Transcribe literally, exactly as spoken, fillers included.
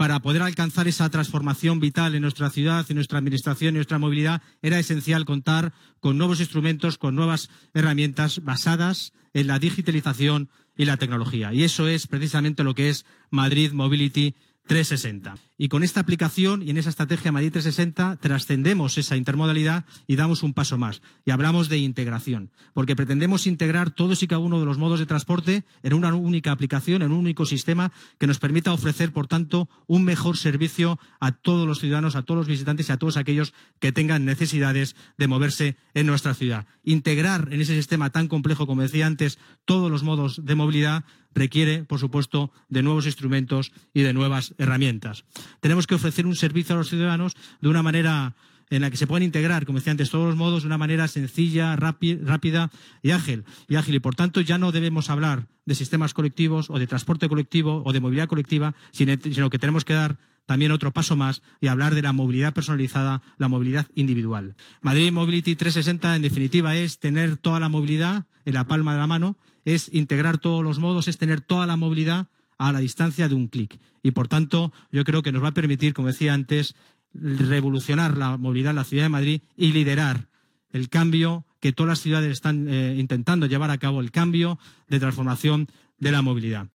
para poder alcanzar esa transformación vital en nuestra ciudad, en nuestra administración, en nuestra movilidad, era esencial contar con nuevos instrumentos, con nuevas herramientas basadas en la digitalización y la tecnología. Y eso es precisamente lo que es Madrid Mobility trescientos sesenta. Y con esta aplicación y en esa estrategia Madrid trescientos sesenta trascendemos esa intermodalidad y damos un paso más. Y hablamos de integración, porque pretendemos integrar todos y cada uno de los modos de transporte en una única aplicación, en un único sistema que nos permita ofrecer, por tanto, un mejor servicio a todos los ciudadanos, a todos los visitantes y a todos aquellos que tengan necesidades de moverse en nuestra ciudad. Integrar en ese sistema tan complejo, como decía antes, todos los modos de movilidad requiere, por supuesto, de nuevos instrumentos y de nuevas herramientas. Tenemos que ofrecer un servicio a los ciudadanos de una manera en la que se puedan integrar, como decía antes, todos los modos de una manera sencilla, rápida y ágil. Y ágil. Y, por tanto, ya no debemos hablar de sistemas colectivos o de transporte colectivo o de movilidad colectiva, sino que tenemos que dar también otro paso más y hablar de la movilidad personalizada, la movilidad individual. Madrid Mobility trescientos sesenta, en definitiva, es tener toda la movilidad en la palma de la mano, es integrar todos los modos, es tener toda la movilidad a la distancia de un clic. Y, por tanto, yo creo que nos va a permitir, como decía antes, revolucionar la movilidad en la ciudad de Madrid y liderar el cambio que todas las ciudades están eh, intentando llevar a cabo, el cambio de transformación de la movilidad.